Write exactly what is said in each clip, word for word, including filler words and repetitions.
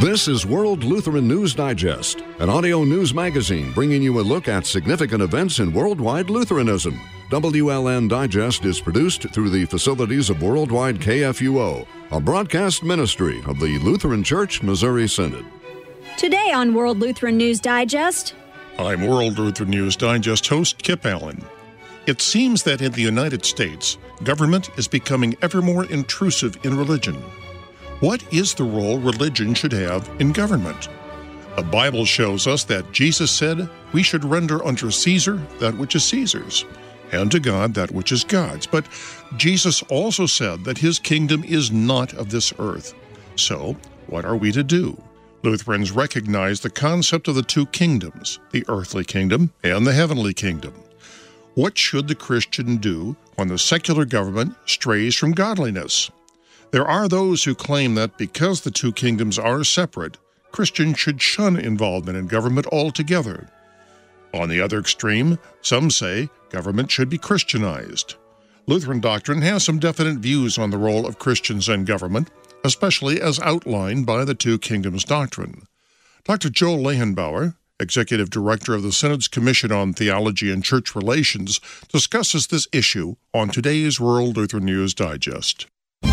This is World Lutheran News Digest, an audio news magazine bringing you a look at significant events in worldwide Lutheranism. W L N Digest is produced through the facilities of Worldwide K F U O, a broadcast ministry of the Lutheran Church Missouri Synod. Today on World Lutheran News Digest. I'm World Lutheran News Digest host Kip Allen. It seems that in the United States, government is becoming ever more intrusive in religion. What is the role religion should have in government? The Bible shows us that Jesus said we should render unto Caesar that which is Caesar's, and to God that which is God's. But Jesus also said that his kingdom is not of this earth. So, what are we to do? Lutherans recognize the concept of the two kingdoms, the earthly kingdom and the heavenly kingdom. What should the Christian do when the secular government strays from godliness? There are those who claim that because the two kingdoms are separate, Christians should shun involvement in government altogether. On the other extreme, some say government should be Christianized. Lutheran doctrine has some definite views on the role of Christians in government, especially as outlined by the Two Kingdoms doctrine. Doctor Joel Lehenbauer, Executive Director of the Synod's Commission on Theology and Church Relations, discusses this issue on today's World Lutheran News Digest.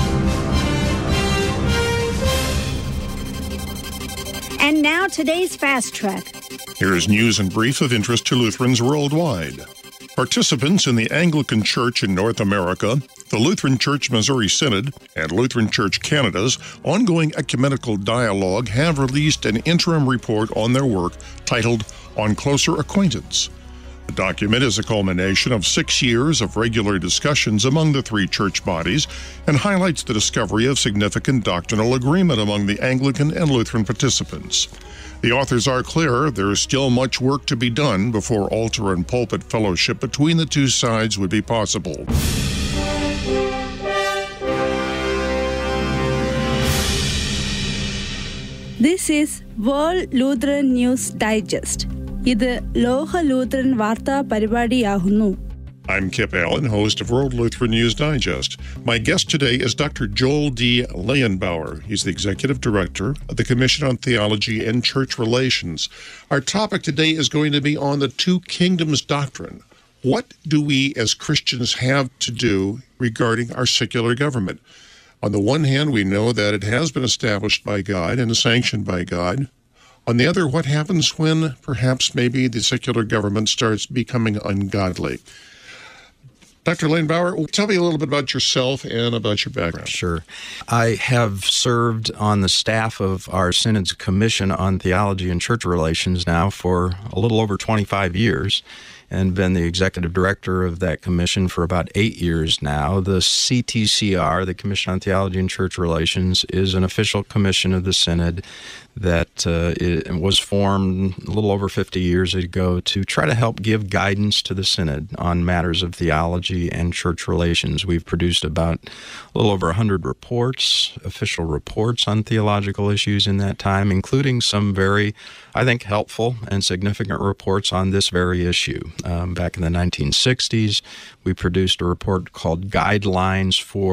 And now today's Fast Track. Here's news in brief of interest to Lutherans worldwide. Participants in the Anglican Church in North America, the Lutheran Church Missouri Synod, and Lutheran Church Canada's ongoing ecumenical dialogue have released an interim report on their work titled On Closer Acquaintance. The document is a culmination of six years of regular discussions among the three church bodies and highlights the discovery of significant doctrinal agreement among the Anglican and Lutheran participants. The authors are clear there is still much work to be done before altar and pulpit fellowship between the two sides would be possible. This is World Lutheran News Digest. ഇത് ലോക ലൂത്രൻ വാർത്താ പരിപാടിയാകുന്നു. I'm Kip Allen, host of World Lutheran News Digest. My guest today is Doctor Joel D. Lehenbauer. He's the Executive Director of the Commission on Theology and Church Relations. Our topic today is going to be on the Two Kingdoms doctrine. What do we as Christians have to do regarding our secular government? On the one hand, we know that it has been established by God and sanctioned by God. On the other, what happens when perhaps maybe the secular government starts becoming ungodly? Doctor Lehenbauer, tell me a little bit about yourself and about your background. Sure. I have served on the staff of our Synod's Commission on Theology and Church Relations now for a little over twenty-five years, and been the executive director of that commission for about eight years now. The C T C R, the Commission on Theology and Church Relations, is an official commission of the Synod that uh, it was formed a little over fifty years ago to try to help give guidance to the Synod on matters of theology and church relations. We've produced about a little over one hundred reports, official reports on theological issues in that time, including some very, I think, helpful and significant reports on this very issue. Um, back in the nineteen sixties, we produced a report called Guidelines for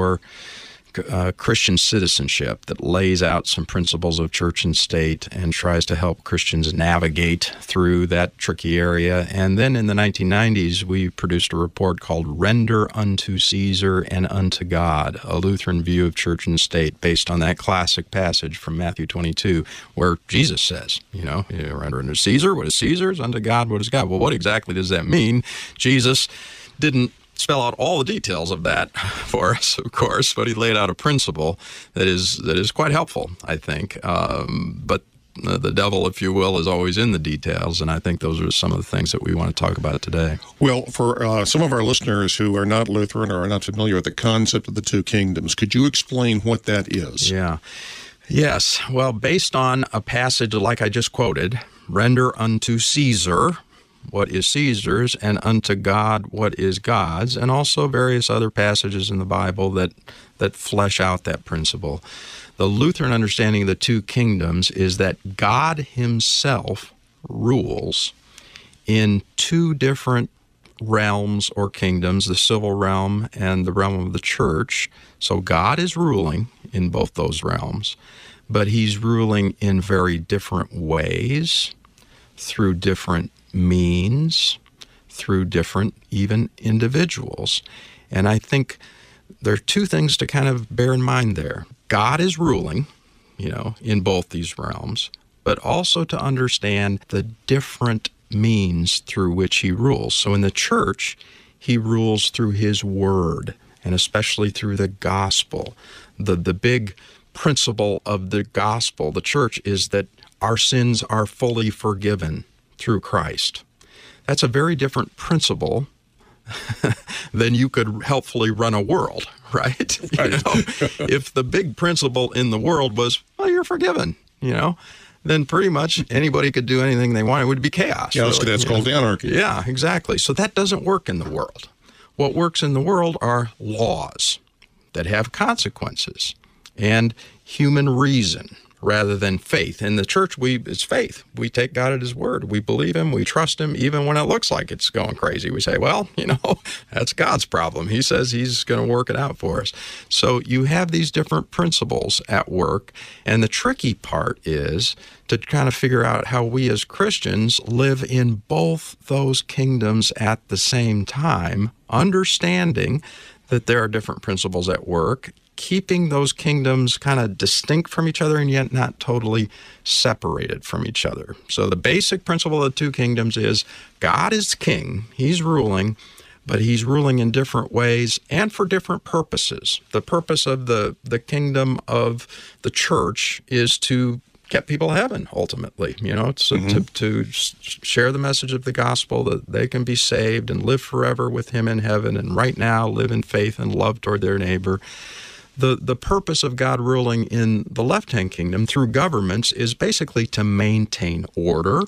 Uh, Christian Citizenship that lays out some principles of church and state and tries to help Christians navigate through that tricky area. And then in the nineteen nineties, we produced a report called Render Unto Caesar and Unto God, a Lutheran view of church and state based on that classic passage from Matthew twenty-two where Jesus says, you know, render unto Caesar what is Caesar's, unto God what is God. Well, what exactly does that mean? Jesus didn't spell out all the details of that for us, of course, but he laid out a principle that is that is quite helpful, I think. Um, but uh, the devil, if you will, is always in the details, and I think those are some of the things that we want to talk about today. Well, for uh, some of our listeners who are not Lutheran or are not familiar with the concept of the two kingdoms, could you explain what that is? Yeah. Yes. Well, based on a passage like I just quoted, render unto Caesar what is Caesar's, and unto God what is God's, and also various other passages in the Bible that, that flesh out that principle. The Lutheran understanding of the two kingdoms is that God himself rules in two different realms or kingdoms, the civil realm and the realm of the church. So God is ruling in both those realms. but he's ruling in very different ways, through different means, through different even individuals. And I think there are two things to kind of bear in mind there. God is ruling, you know, in both these realms, but also to understand the different means through which he rules. So in the church, he rules through his word, and especially through the gospel. The, the big principle of the gospel, the church, is that our sins are fully forgiven through Christ. That's a very different principle than you could helpfully run a world, right? You know, if the big principle in the world was, well, you're forgiven, you know, then pretty much anybody could do anything they want. It would be chaos. Yeah, really, that's called know? anarchy. Yeah, exactly. So that doesn't work in the world. What works in the world are laws that have consequences and human reason rather than faith. In the church, we it's faith. We take God at his word. We believe him. We trust him even when it looks like it's going crazy. We say, well, you know, that's God's problem. He says he's going to work it out for us. So you have these different principles at work. And the tricky part is to kind of figure out how we as Christians live in both those kingdoms at the same time, understanding that there are different principles at work, keeping those kingdoms kind of distinct from each other and yet not totally separated from each other. So the basic principle of the two kingdoms is God is king, he's ruling, but he's ruling in different ways and for different purposes. The purpose of the, the kingdom of the church is to get people to heaven, ultimately. You know, it's mm-hmm. to, to share the message of the gospel that they can be saved and live forever with him in heaven, and right now live in faith and love toward their neighbor. The the purpose of God ruling in the left-hand kingdom through governments is basically to maintain order,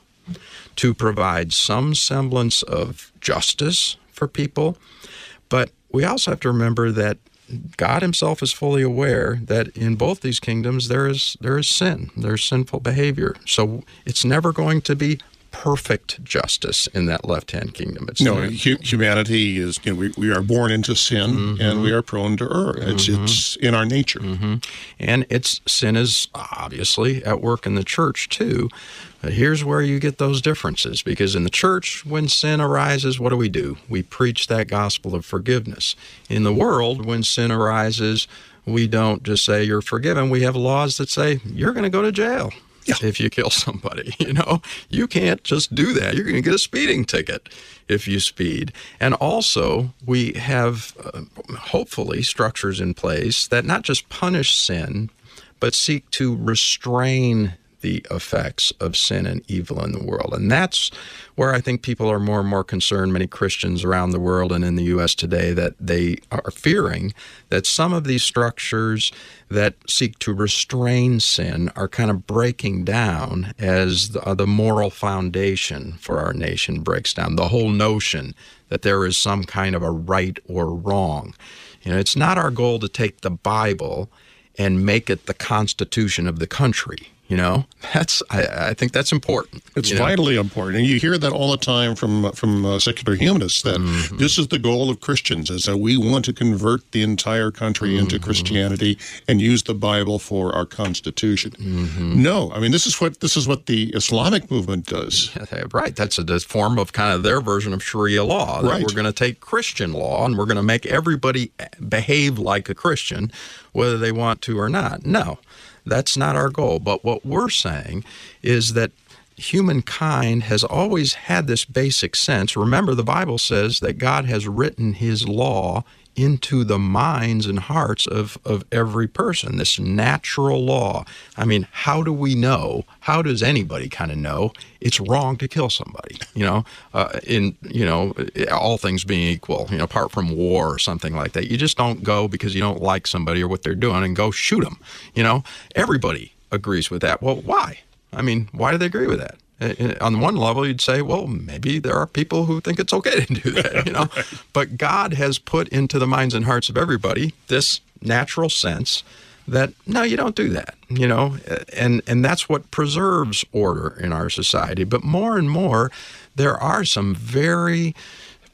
to provide some semblance of justice for people. But we also have to remember that God himself is fully aware that in both these kingdoms there is there is sin, there's sinful behavior. So it's never going to be perfect justice in that left-hand kingdom. It's no, hu- humanity is, you know, we, we are born into sin, mm-hmm. and we are prone to err. It's, mm-hmm. it's in our nature. Mm-hmm. And it's sin is obviously at work in the church too. But here's where you get those differences, because in the church, when sin arises, what do we do? We preach that gospel of forgiveness. In the world, when sin arises, we don't just say you're forgiven. We have laws that say you're going to go to jail. Yeah. If you kill somebody, you know, you can't just do that. You're going to get a speeding ticket if you speed. And also, we have uh, hopefully structures in place that not just punish sin, but seek to restrain the effects of sin and evil in the world. And that's where I think people are more and more concerned, many Christians around the world and in the U S today, that they are fearing that some of these structures that seek to restrain sin are kind of breaking down as the, uh, the moral foundation for our nation breaks down. The whole notion that there is some kind of a right or wrong. You know, it's not our goal to take the Bible and make it the constitution of the country. You know, that's I, I think that's important. It's you know? vitally important. And you hear that all the time from from uh, secular humanists, that mm-hmm. this is the goal of Christians, is that we want to convert the entire country mm-hmm. into Christianity and use the Bible for our constitution. Mm-hmm. No, I mean, this is what this is what the Islamic movement does. Right. That's a, a form of kind of their version of Sharia law. That right. We're going to take Christian law and we're going to make everybody behave like a Christian, whether they want to or not. No. That's not our goal. But what we're saying is that humankind has always had this basic sense. Remember, the Bible says that God has written his law into the minds and hearts of, of every person, this natural law. I mean, how do we know, how does anybody kind of know it's wrong to kill somebody, you know, uh, in, you know, all things being equal, you know, apart from war or something like that. You just don't go because you don't like somebody or what they're doing and go shoot them, you know. Everybody agrees with that. Well, why? I mean, why do they agree with that? On one level, you'd say, well, maybe there are people who think it's okay to do that, you know. Right. But God has put into the minds and hearts of everybody this natural sense that, no, you don't do that, you know. And, and that's what preserves order in our society. But more and more, there are some very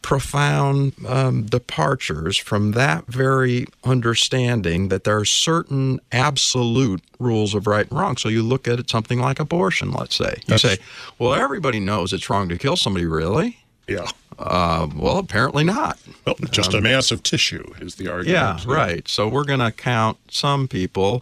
profound um, departures from that very understanding that there are certain absolute rules of right and wrong. So you look at it, something like abortion, let's say. You That's, say, well, everybody knows it's wrong to kill somebody, really? Yeah. Uh, well, apparently not. Well, just um, a mass of tissue is the argument. Yeah, yeah. Right. So we're going to count some people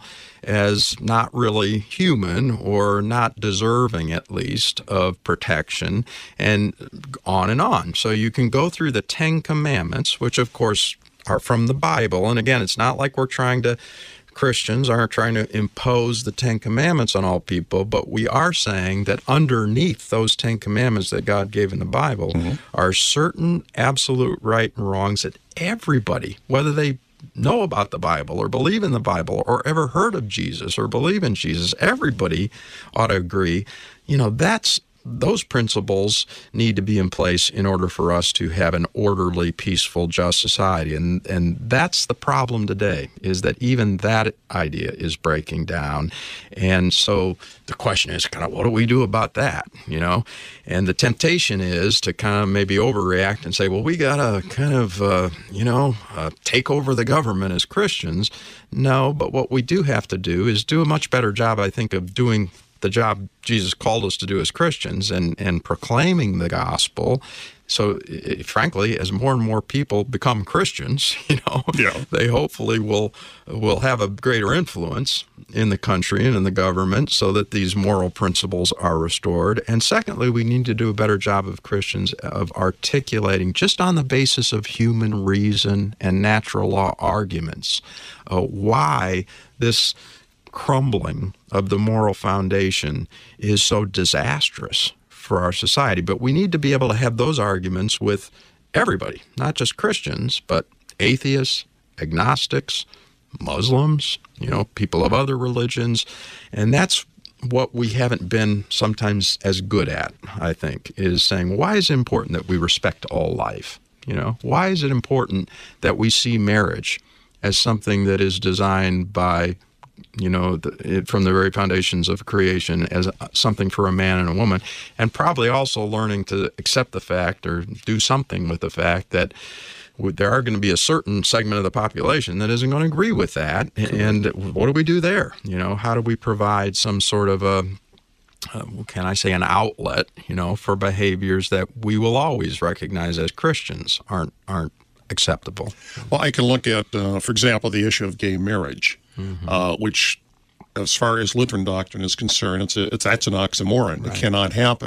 as not really human or not deserving, at least, of protection, and on and on. So you can go through the Ten Commandments, which, of course, are from the Bible. And again, it's not like we're trying to Christians aren't trying to impose the Ten Commandments on all people, but we are saying that underneath those Ten Commandments that God gave in the Bible mm-hmm. are certain absolute right and wrongs that everybody, whether they know about the Bible or believe in the Bible or ever heard of Jesus or believe in Jesus, everybody ought to agree, you know, that's those principles need to be in place in order for us to have an orderly, peaceful, just society. And and that's the problem today, is that even that idea is breaking down. And so the question is kind of, what do we do about that, you know? And the temptation is to kind of maybe overreact and say, well, we got to kind of, uh, you know, uh, take over the government as Christians. No, but what we do have to do is do a much better job, I think, of doing the job Jesus called us to do as Christians and, and proclaiming the gospel. So, frankly, as more and more people become Christians, you know, yeah. they hopefully will will have a greater influence in the country and in the government so that these moral principles are restored. And secondly, we need to do a better job of Christians of articulating, just on the basis of human reason and natural law arguments, uh, why this crumbling of the moral foundation is so disastrous for our society. But we need to be able to have those arguments with everybody, not just Christians, but atheists, agnostics, Muslims, you know, people of other religions. And that's what we haven't been sometimes as good at, I think, is saying, why is it important that we respect all life? You know, why is it important that we see marriage as something that is designed by you know, the, it, from the very foundations of creation as something for a man and a woman, and probably also learning to accept the fact or do something with the fact that there are going to be a certain segment of the population that isn't going to agree with that. And what do we do there? You know, how do we provide some sort of a, uh, can I say, an outlet, you know, for behaviors that we will always recognize as Christians aren't aren't acceptable? Well, I can look at, uh, for example, the issue of gay marriage. Mm-hmm. Uh, which, as far as Lutheran doctrine is concerned, it's, a, it's that's an oxymoron. Right. It cannot happen.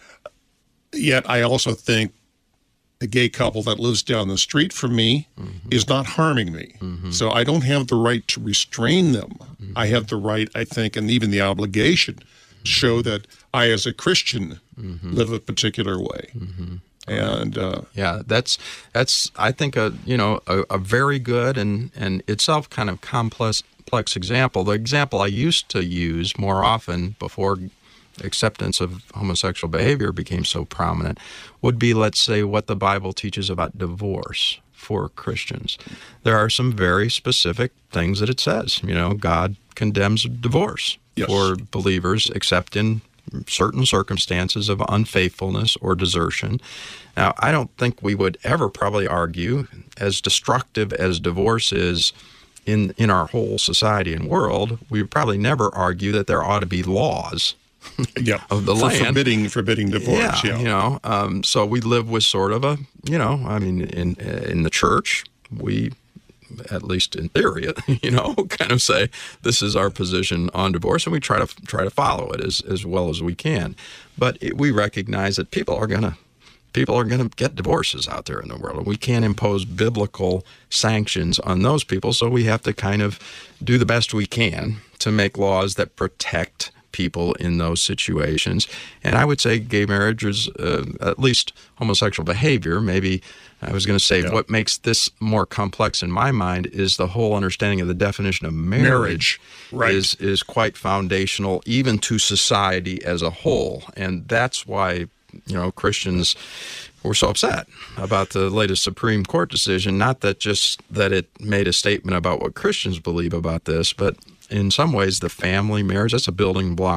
Yet I also think a gay couple that lives down the street from me mm-hmm. is not harming me. Mm-hmm. So I don't have the right to restrain them. Mm-hmm. I have the right, I think, and even the obligation to show that I, as a Christian, mm-hmm. live a particular way. Mm-hmm. And uh, yeah, that's that's I think a you know a, a very good and and itself kind of complex complex example. The example I used to use more often before acceptance of homosexual behavior became so prominent would be, let's say, what the Bible teaches about divorce for Christians. There are some very specific things that it says. You know, God condemns divorce yes. for believers, except in certain circumstances of unfaithfulness or desertion. Now, I don't think we would ever probably argue, as destructive as divorce is in in our whole society and world, we would probably never argue that there ought to be laws yeah, of the for land forbidding forbidding divorce. Yeah, yeah. you know, um, so we live with sort of a, you know, I mean, in in the church, we, at least in theory, you know, kind of say this is our position on divorce, and we try to try to follow it as as well as we can. But it, we recognize that people are gonna people are gonna get divorces out there in the world, and we can't impose biblical sanctions on those people. So we have to kind of do the best we can to make laws that protect people in those situations. And I would say gay marriage is, uh, at least homosexual behavior, maybe I was going to say yeah. what makes this more complex in my mind is the whole understanding of the definition of marriage, marriage. Right. is is quite foundational even to society as a whole. And that's why, you know, Christians were so upset about the latest Supreme Court decision. Not that just that it made a statement about what Christians believe about this, but in some ways the family marriage, that's a building block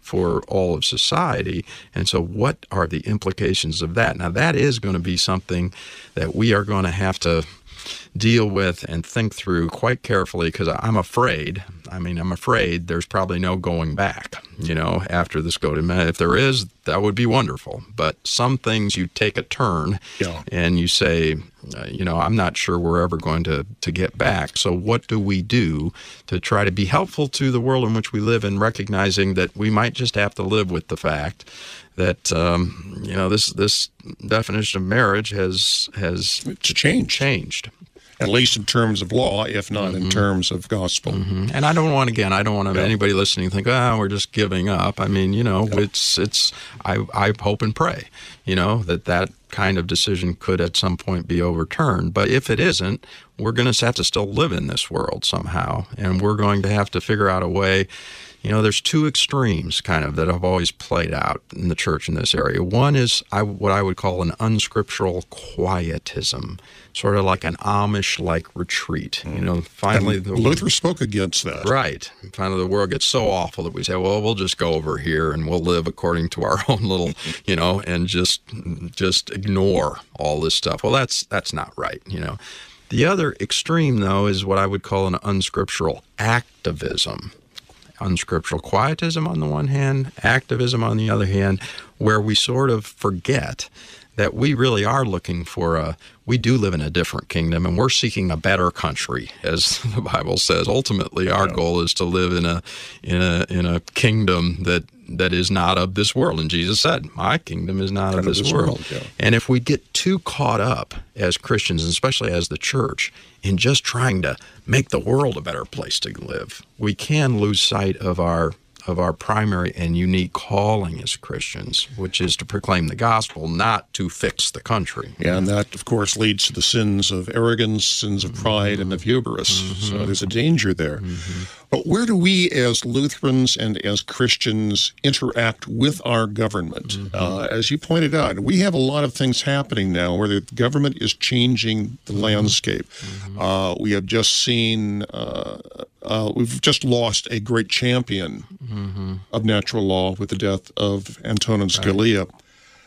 for all of society. And so what are the implications of that? Now, that is going to be something that we are going to have to deal with and think through quite carefully, because I'm afraid, I mean, I'm afraid there's probably no going back, you know, after this go to men. If there is, that would be wonderful. But some things you take a turn yeah. and you say, uh, you know, I'm not sure we're ever going to, to get back. So what do we do to try to be helpful to the world in which we live, and recognizing that we might just have to live with the fact that, um, you know, this this definition of marriage has has it's changed. changed. At least in terms of law, if not Mm-hmm. in terms of gospel. Mm-hmm. And I don't want, again, I don't want to have Yeah. anybody listening think, oh, we're just giving up. I mean, you know, Yeah. it's, it's, I, I hope and pray, you know, that that kind of decision could at some point be overturned. But if it isn't, we're going to have to still live in this world somehow. And we're going to have to figure out a way. You know, there's two extremes kind of that have always played out in the church in this area. One is I, what I would call an unscriptural quietism, sort of like an Amish-like retreat. You know, finally And the Luther spoke against that. Right. Finally, the world gets so awful that we say, well, we'll just go over here and we'll live according to our own little, you know, and just just ignore all this stuff. Well, that's that's not right, you know. The other extreme, though, is what I would call an unscriptural activism. Unscriptural quietism on the one hand, activism on the other hand, where we sort of forget that we really are looking for a, we do live in a different kingdom, and we're seeking a better country, as the Bible says. Ultimately, our Yeah. goal is to live in a in a in a kingdom that that is not of this world. And Jesus said, "My kingdom is not of this, this world." world, yeah. And if we get too caught up as Christians, and especially as the church, in just trying to make the world a better place to live, we can lose sight of our of our primary and unique calling as Christians, which is to proclaim the gospel, not to fix the country. Yeah, and that, of course, leads to the sins of arrogance, sins of pride, and of hubris. Mm-hmm. So there's a danger there. Mm-hmm. But where do we as Lutherans and as Christians interact with our government? Mm-hmm. Uh, as you pointed out, we have a lot of things happening now where the government is changing the Mm-hmm. landscape. Mm-hmm. Uh, we have just seen, uh, uh, we've just lost a great champion mm-hmm. of natural law with the death of Antonin Scalia. Right.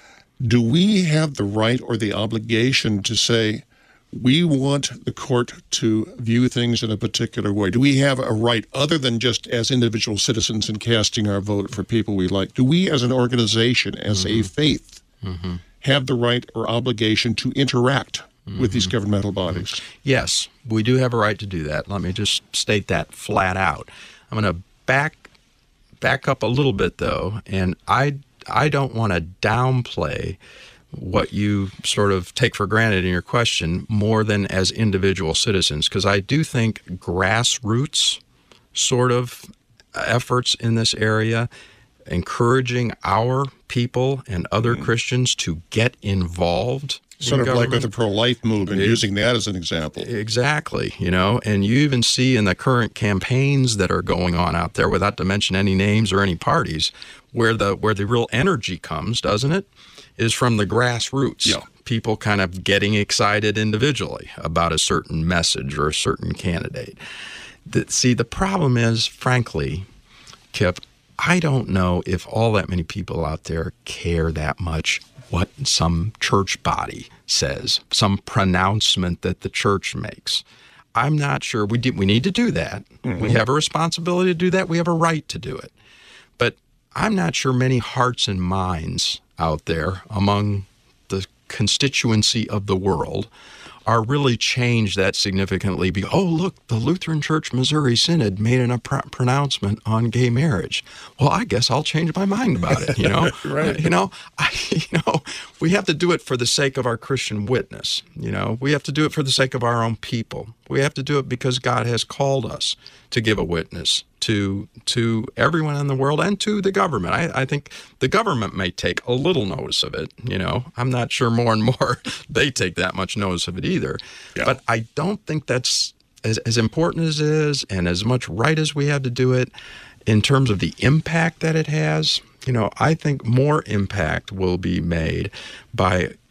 Do we have the right or the obligation to say, we want the court to view things in a particular way? Do we have a right, other than just as individual citizens in casting our vote for people we like? Do we as an organization, as mm-hmm. a faith, mm-hmm. have the right or obligation to interact mm-hmm. with these governmental bodies? Yes, we do have a right to do that. Let me just state that flat out. I'm going to back back up a little bit, though, and I, I don't want to downplay what you sort of take for granted in your question more than as individual citizens, because I do think grassroots sort of efforts in this area, encouraging our people and other mm. Christians to get involved. Sort of government. like with the pro-life movement, it, using that as an example. Exactly, you know, and you even see in the current campaigns that are going on out there, without to mention any names or any parties, where the where the real energy comes, doesn't it, is from the grassroots. Yeah. People kind of getting excited individually about a certain message or a certain candidate. The, see, the problem is, frankly, Kip, I don't know if all that many people out there care that much what some church body says, some pronouncement that the church makes. I'm not sure. We do, we need to do that. Mm-hmm. We have a responsibility to do that. We have a right to do it. But I'm not sure many hearts and minds out there among the constituency of the world are really changed that significantly. Because, oh, look, the Lutheran Church Missouri Synod made an, a pr- pronouncement on gay marriage. Well, I guess I'll change my mind about it, you know? Right. Uh, you know, I, you know, we have to do it for the sake of our Christian witness, you know? We have to do it for the sake of our own people. We have to do it because God has called us to give a witness to to everyone in the world and to the government. I, I think the government may take a little notice of it, you know. I'm not sure more and more they take that much notice of it either. Yeah. But I don't think that's as, as important as it is and as much right as we have to do it in terms of the impact that it has. You know, I think more impact will be made by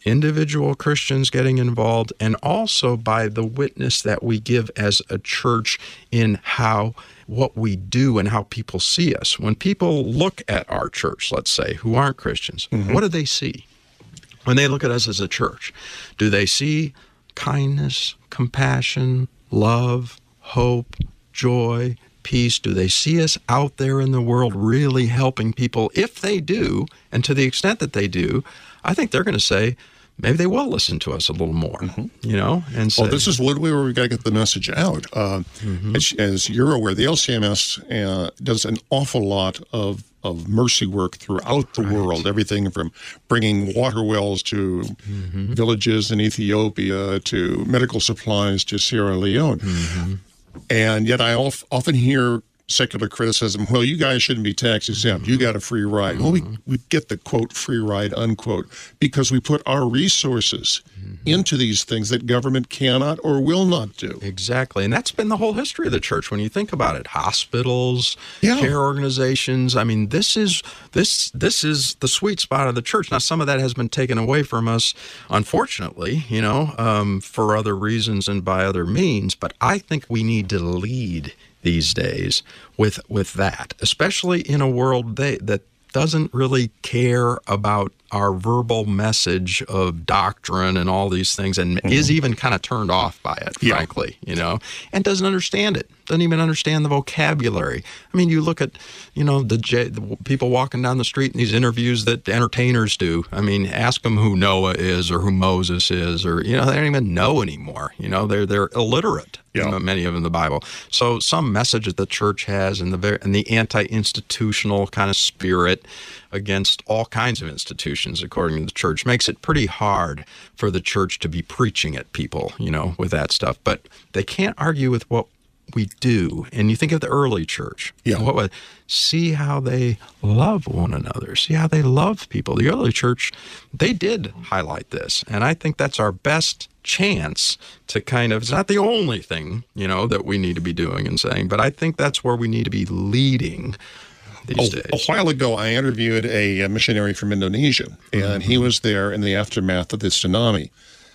individual Christians getting involved, and also by the witness that we give as a church in how what we do and how people see us. When people look at our church, let's say, who aren't Christians, mm-hmm. what do they see? When they look at us as a church, do they see kindness, compassion, love, hope, joy, peace? Do they see us out there in the world really helping people? If they do, and to the extent that they do, I think they're going to say, maybe they will listen to us a little more, mm-hmm. you know? And say, well, this is one way where we've got to get the message out. Uh, mm-hmm. as, as you're aware, the L C M S uh, does an awful lot of, of mercy work throughout the right. world, everything from bringing water wells to mm-hmm. villages in Ethiopia to medical supplies to Sierra Leone. Mm-hmm. And yet I of, often hear secular criticism, well, you guys shouldn't be tax exempt. You got a free ride. Mm-hmm. Well, we, we get the, quote, free ride, unquote, because we put our resources mm-hmm. into these things that government cannot or will not do. Exactly. And that's been the whole history of the church when you think about it. Hospitals, yeah. care organizations. I mean, this is this this is the sweet spot of the church. Now, some of that has been taken away from us, unfortunately, you know, um, for other reasons and by other means. But I think we need to lead these days with with that, especially in a world they, that doesn't really care about our verbal message of doctrine and all these things, and mm-hmm. is even kind of turned off by it, yeah. frankly, you know, and doesn't understand it, doesn't even understand the vocabulary. I mean, you look at, you know, the, the people walking down the street in these interviews that entertainers do. I mean, ask them who Noah is or who Moses is, or, you know, they don't even know anymore. You know, they're they're illiterate. Yeah. You know, many of them in the Bible. So some message that the church has, and the and the anti-institutional kind of spirit against all kinds of institutions, according to the church, makes it pretty hard for the church to be preaching at people, you know, with that stuff. But they can't argue with what we do. And you think of the early church. Yeah. What, see how they love one another. See how they love people. The early church, they did highlight this. And I think that's our best chance to kind of, it's not the only thing, you know, that we need to be doing and saying, but I think that's where we need to be leading these a, days. A while ago, I interviewed a, a missionary from Indonesia, and mm-hmm. he was there in the aftermath of the tsunami.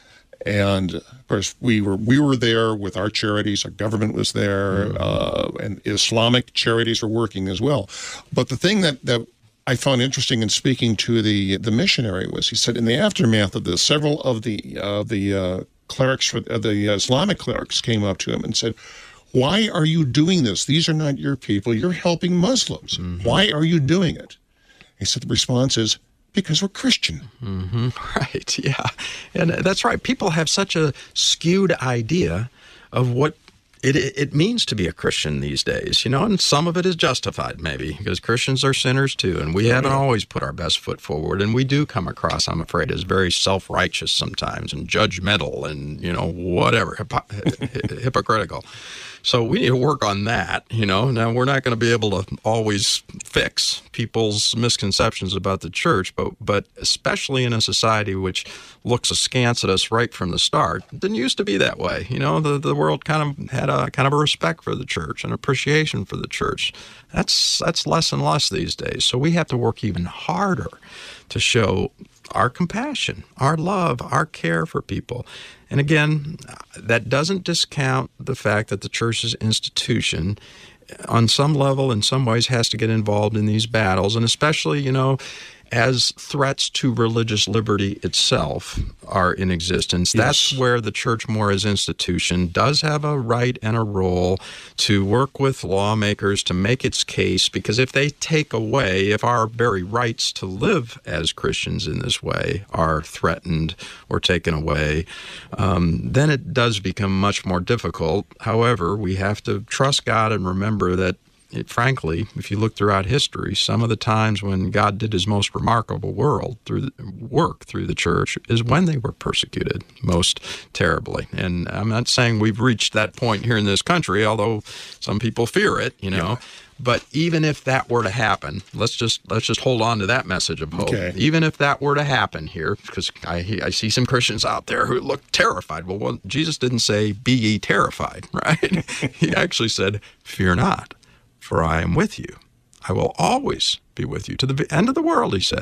And of course, we were we were there with our charities. Our government was there, mm-hmm. uh, and Islamic charities were working as well. But the thing that, that I found interesting in speaking to the the missionary was, he said, in the aftermath of this, several of the uh, the uh, clerics, for, uh, the Islamic clerics, came up to him and said, "Why are you doing this? These are not your people. You're helping Muslims. Mm-hmm. Why are you doing it?" He said the response is, because we're Christian. Mm-hmm. Right, yeah. And that's right. People have such a skewed idea of what it it means to be a Christian these days, you know, and some of it is justified, maybe, because Christians are sinners too, and we haven't always put our best foot forward, and we do come across, I'm afraid, as very self-righteous sometimes, and judgmental, and, you know, whatever, hypo- hypocritical. So we need to work on that, you know. Now, we're not going to be able to always fix people's misconceptions about the church, but but especially in a society which looks askance at us right from the start. It didn't used to be that way. You know, the, the world kind of had a kind of a respect for the church and appreciation for the church. That's that's less and less these days. So we have to work even harder to show our compassion, our love, our care for people. And again, that doesn't discount the fact that the church's institution, on some level, in some ways, has to get involved in these battles, and especially, you know, as threats to religious liberty itself are in existence. Yes. That's where the church, more as institution, does have a right and a role to work with lawmakers to make its case, because if they take away, if our very rights to live as Christians in this way are threatened or taken away, um, then it does become much more difficult. However, we have to trust God and remember that It, frankly, if you look throughout history, some of the times when God did his most remarkable world through the, work through the church is when they were persecuted most terribly. And I'm not saying we've reached that point here in this country, although some people fear it, you know. Yeah. But even if that were to happen, let's just let's just hold on to that message of hope. Okay. Even if that were to happen here, because I, I see some Christians out there who look terrified. Well, well, Jesus didn't say, "Be ye terrified," right? He actually said, "Fear not, for I am with you. I will always be with you to the end of the world," he said.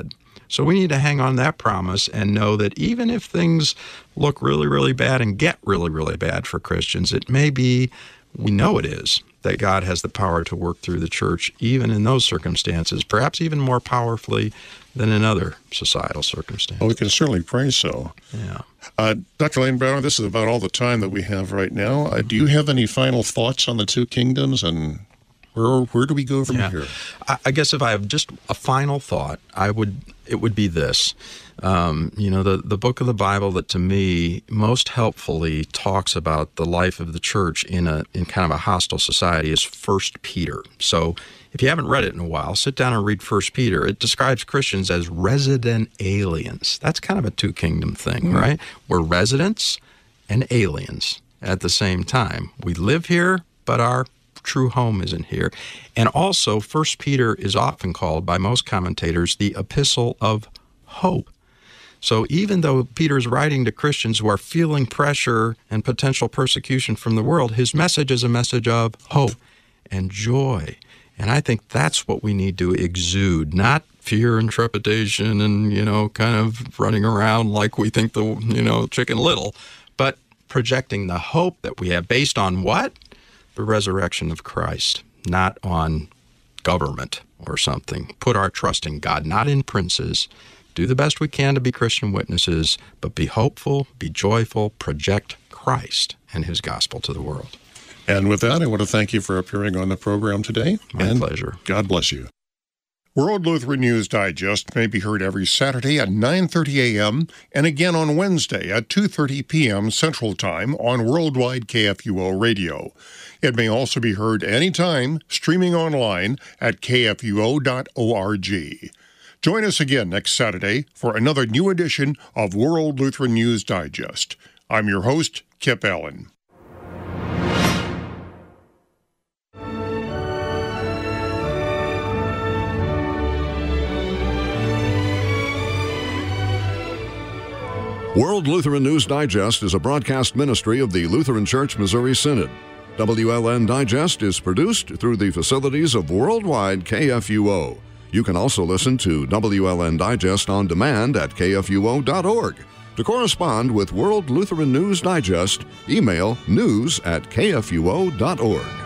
So we need to hang on that promise and know that even if things look really, really bad and get really, really bad for Christians, it may be, we know it is, that God has the power to work through the church, even in those circumstances, perhaps even more powerfully than in other societal circumstances. Well, we can certainly pray so. Yeah. Uh, Doctor Lane Brower, this is about all the time that we have right now. Uh, do you have any final thoughts on the two kingdoms, and where where do we go from yeah. here? I, I guess if I have just a final thought, I would it would be this. Um, you know, the, the book of the Bible that to me most helpfully talks about the life of the church in a in kind of a hostile society is First Peter. So if you haven't read it in a while, sit down and read First Peter. It describes Christians as resident aliens. That's kind of a two-kingdom thing, mm-hmm. right? We're residents and aliens at the same time. We live here, but our true home isn't here. And also, First Peter is often called by most commentators the epistle of hope. So even though Peter is writing to Christians who are feeling pressure and potential persecution from the world, his message is a message of hope and joy. And I think that's what we need to exude, not fear and trepidation and, you know, kind of running around like we think the, you know, Chicken Little, but projecting the hope that we have based on what? The resurrection of Christ, not on government or something. Put our trust in God, not in princes. Do the best we can to be Christian witnesses, but be hopeful, be joyful, project Christ and his gospel to the world. And with that, I want to thank you for appearing on the program today. My and pleasure. God bless you. World Lutheran News Digest may be heard every Saturday at nine thirty a.m. and again on Wednesday at two thirty p.m. Central Time on Worldwide K F U O Radio. It may also be heard anytime streaming online at k f u o dot org. Join us again next Saturday for another new edition of World Lutheran News Digest. I'm your host, Kip Allen. World Lutheran News Digest is a broadcast ministry of the Lutheran Church Missouri Synod. W L N Digest is produced through the facilities of Worldwide K F U O. You can also listen to W L N Digest on demand at k f u o dot org. To correspond with World Lutheran News Digest, email news at k f u o dot org.